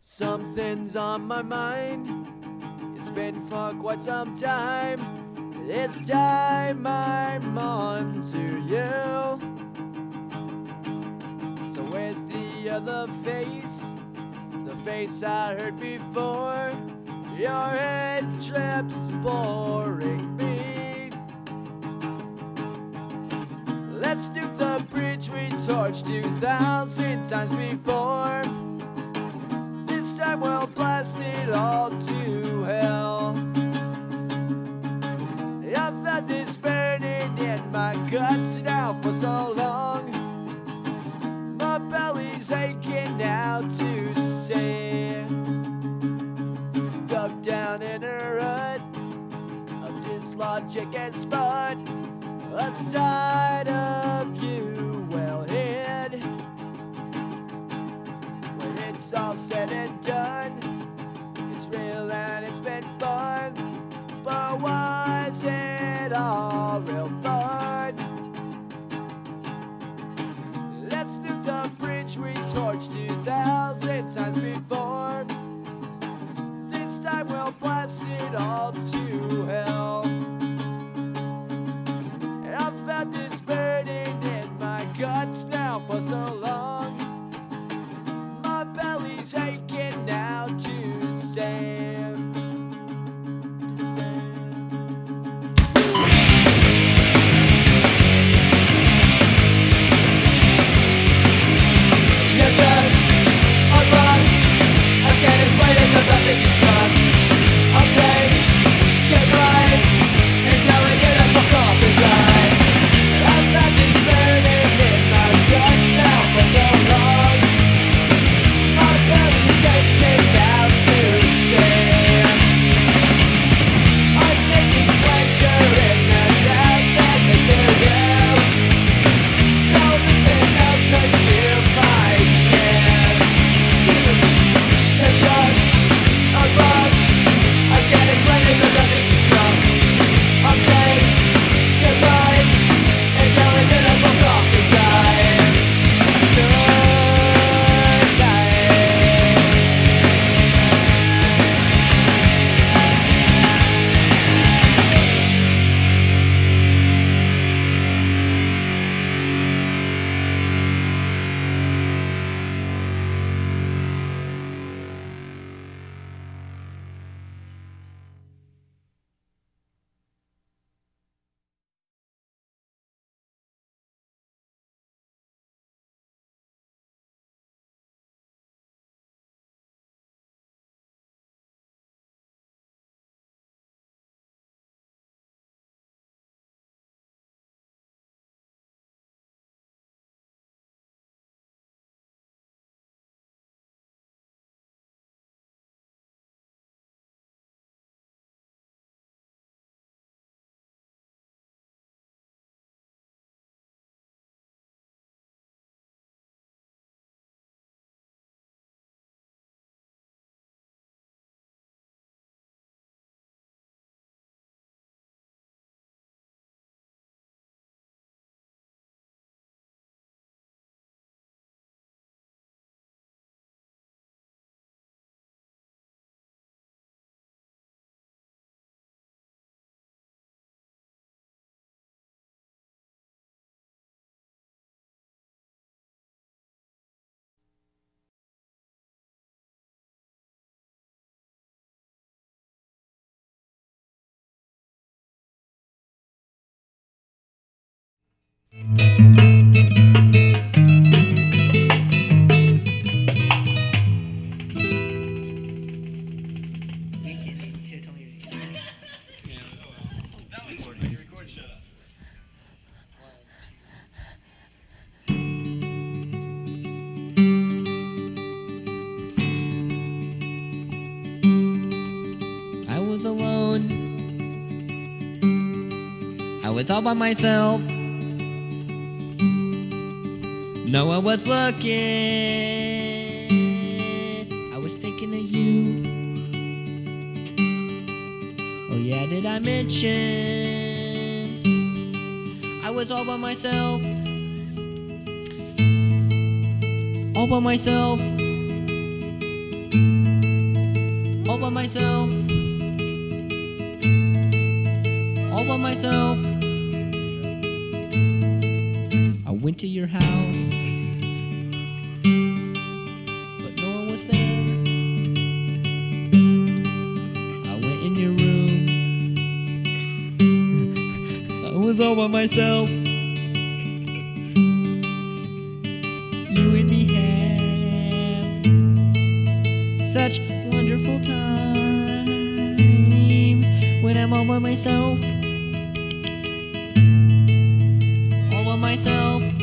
Something's on my mind. It's been for quite some time. It's time I'm on to you. So where's the other face? The face I heard before. Your head trips boring me. Let's do the bridge we torched 2,000 times before. This time we'll blast it all to hell. I've had this burning in my guts now for so long. My belly's aching now to say. Stuck down in a rut of dislogic and smut. A side of you well hid. When it's all said and done, it's real and it's been fun. But was it all real fun? Let's do the bridge we torched 2,000 times before. This time we'll blast it all to hell. I've had this burning in my guts now for so long. My belly's aching now to say. I was all by myself. No one was looking. I was thinking of you. Oh yeah, did I mention I was all by myself? All by myself. by myself. All by myself. I went to your house, but no one was there. I went in your room. I was all by myself. You and me have such wonderful times when I'm all by myself. All by myself.